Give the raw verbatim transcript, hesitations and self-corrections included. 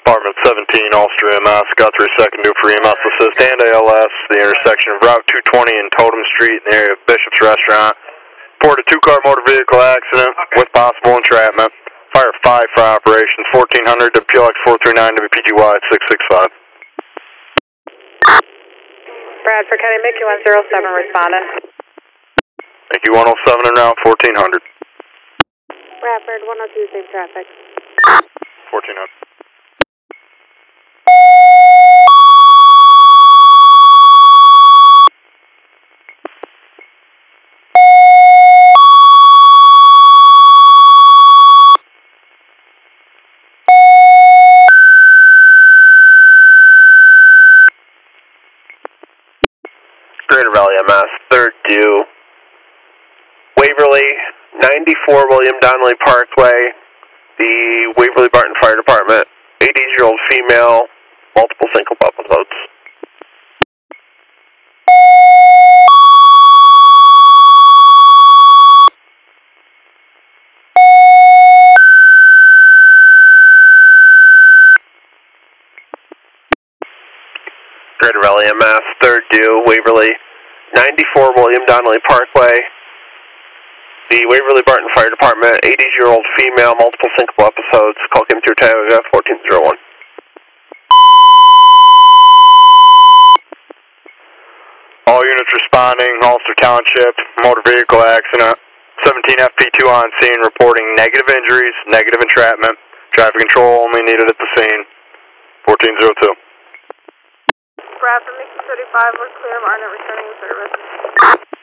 Department seventeen, Ulster E M S, Guthrie second due for E M S assist and A L S, the intersection of Route two twenty and Totem Street in the area of Bishop's Restaurant. Reported a two-car motor vehicle accident with possible entrapment. Fire five for operations, fourteen hundred W P L X four three nine W P G Y six six five. Bradford County, Mickey one zero seven responding. Mickey one oh seven and route fourteen hundred. Bradford one oh two, same traffic. fourteen hundred. Greater Valley M S, third due, Waverly, ninety-four William Donnelly Parkway, the Waverly Barton Fire Department, eighty-year-old female, multiple syncope episodes. Greater Valley M S, third due, Waverly, ninety-four William Donnelly Parkway, the Waverly Barton Fire Department, eighty-year-old female, multiple syncope episodes, call Kim to Tioga, fourteen oh one. All units responding, Ulster Township, motor vehicle accident, seventeen F P two on scene, reporting negative injuries, negative entrapment, traffic control only needed at the scene, fourteen oh two. Bradford, Mickey thirty-five, we're clear, Martin returning service.